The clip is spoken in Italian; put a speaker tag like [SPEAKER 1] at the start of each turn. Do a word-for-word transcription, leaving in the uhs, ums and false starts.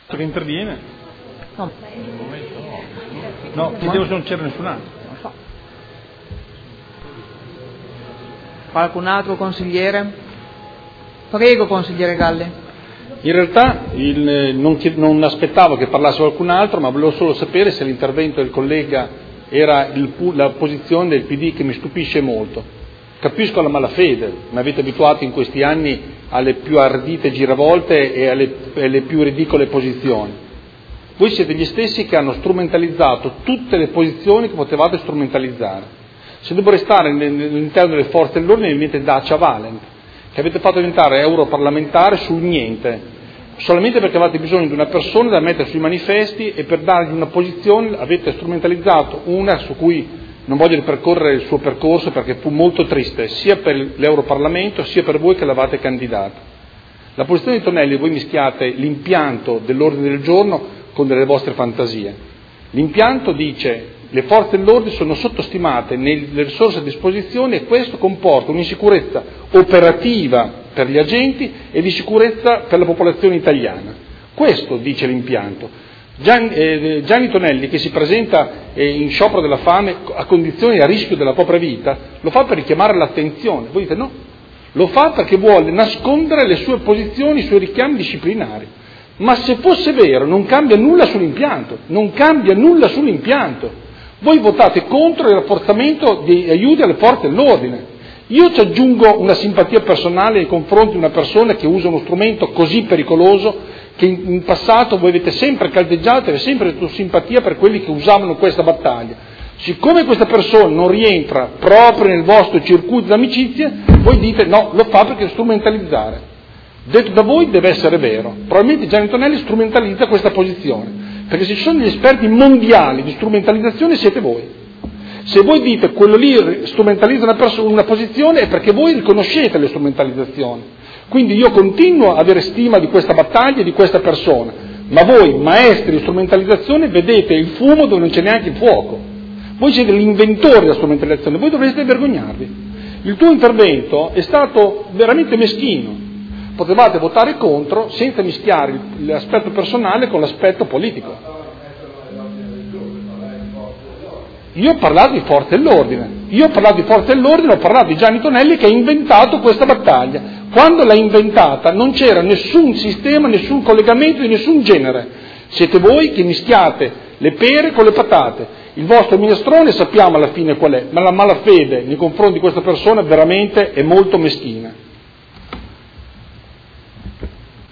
[SPEAKER 1] Che interviene?
[SPEAKER 2] No.
[SPEAKER 1] No, chiedevo se non c'era nessun altro.
[SPEAKER 2] Non so. Qualcun altro consigliere? Prego, consigliere Galli.
[SPEAKER 3] In realtà il, non, non aspettavo che parlasse qualcun altro, ma volevo solo sapere se l'intervento del collega era il, la posizione del P D, che mi stupisce molto. Capisco la malafede, mi avete abituato in questi anni alle più ardite giravolte e alle, alle più ridicole posizioni. Voi siete gli stessi che hanno strumentalizzato tutte le posizioni che potevate strumentalizzare. Se devo restare all'interno delle forze dell'ordine, mi mettete Dacia Valent, che avete fatto diventare europarlamentare sul niente, solamente perché avete bisogno di una persona da mettere sui manifesti, e per dargli una posizione avete strumentalizzato una su cui non voglio ripercorrere il suo percorso perché fu molto triste, sia per l'Europarlamento sia per voi che l'avete candidato. La posizione di Tonelli, voi mischiate l'impianto dell'ordine del giorno con delle vostre fantasie. L'impianto dice: le forze dell'ordine sono sottostimate nelle risorse a disposizione e questo comporta un'insicurezza operativa per gli agenti e di sicurezza per la popolazione italiana. Questo dice l'impianto. Gian, eh, Gianni Tonelli, che si presenta eh, in sciopero della fame a condizioni a rischio della propria vita, lo fa per richiamare l'attenzione. Voi dite no, lo fa perché vuole nascondere le sue posizioni, i suoi richiami disciplinari. Ma se fosse vero non cambia nulla sull'impianto, non cambia nulla sull'impianto. Voi votate contro il rafforzamento degli aiuti alle forze dell'ordine. Io ci aggiungo una simpatia personale nei confronti di una persona che usa uno strumento così pericoloso, che in, in passato voi avete sempre caldeggiato e sempre avuto simpatia per quelli che usavano questa battaglia. Siccome questa persona non rientra proprio nel vostro circuito d'amicizia, voi dite no, lo fa perché strumentalizzare. Detto da voi deve essere vero. Probabilmente Gianni Tonelli strumentalizza questa posizione, perché se ci sono gli esperti mondiali di strumentalizzazione siete voi. Se voi dite quello lì strumentalizza una, persona, una posizione è perché voi riconoscete le strumentalizzazioni. Quindi io continuo ad avere stima di questa battaglia e di questa persona, ma voi, maestri di strumentalizzazione, vedete il fumo dove non c'è neanche il fuoco. Voi siete gli inventori della strumentalizzazione, voi dovreste vergognarvi. Il tuo intervento è stato veramente meschino. Potevate votare contro senza mischiare l'aspetto personale con l'aspetto politico. Io ho parlato di forze dell'ordine, io ho parlato di forze dell'ordine, ho parlato di Gianni Tonelli che ha inventato questa battaglia. Quando l'ha inventata non c'era nessun sistema, nessun collegamento di nessun genere. Siete voi che mischiate le pere con le patate. Il vostro minestrone sappiamo alla fine qual è, ma la malafede nei confronti di questa persona veramente è molto meschina.